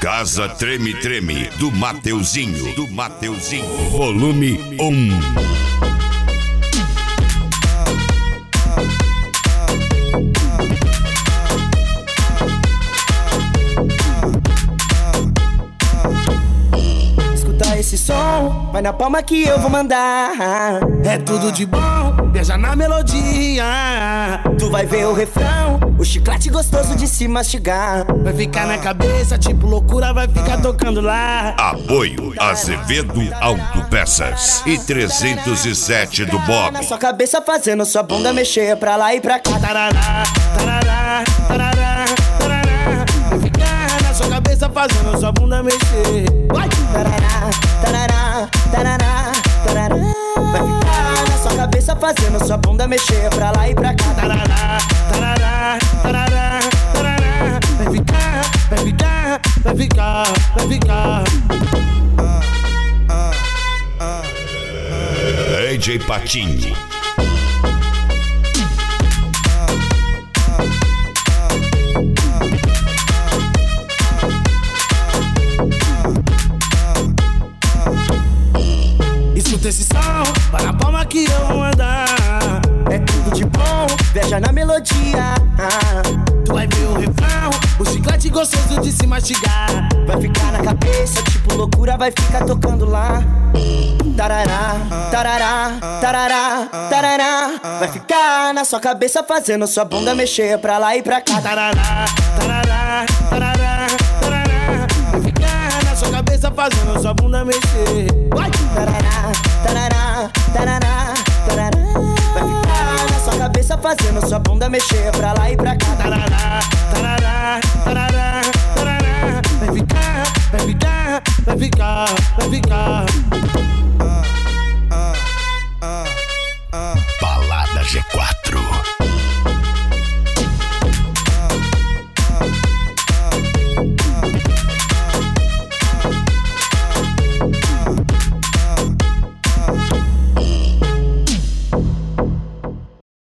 Casa Treme Treme, do Mateuzinho. Volume 1. Esse som vai na palma que eu vou mandar. É tudo de bom, beija na melodia. Tu vai ver o refrão, o chiclete gostoso de se mastigar. Vai ficar na cabeça, tipo loucura, vai ficar tocando lá. Apoio Azevedo Autopeças e 307 do Bob. Na sua cabeça fazendo sua bunda mexer pra lá e pra cá. Tarará, tarará, tarará, tarará. Vai ficar na sua cabeça fazendo sua bunda mexer. Vai! Tarará, tarará, tarará, tarará. Vai ficar na sua cabeça fazendo sua bunda mexer pra lá e pra cá. Tarará, tarará, tarará, tarará. Vai ficar, vai ficar, vai ficar, vai ficar. DJ Patinho. Escuta esse som, vai na palma que eu vou andar. É tudo de bom, viaja na melodia. Tu vai ver o refrão, o chiclete gostoso de se mastigar. Vai ficar na cabeça, tipo loucura, vai ficar tocando lá. Tarará, tarará, tarará, tarará. Vai ficar na sua cabeça fazendo sua bunda mexer pra lá e pra cá. Tarará, tarará, tarará, tarará. Vai ficar na sua cabeça fazendo sua bunda mexer. Vai! Tarará, tarará, tarará, tarará. Vai ficar na sua cabeça fazendo sua bunda mexer pra lá e pra cá. Tarará, tarará, tarará, tarará. Vai ficar, vai ficar, vai ficar, vai ficar. Balada G4.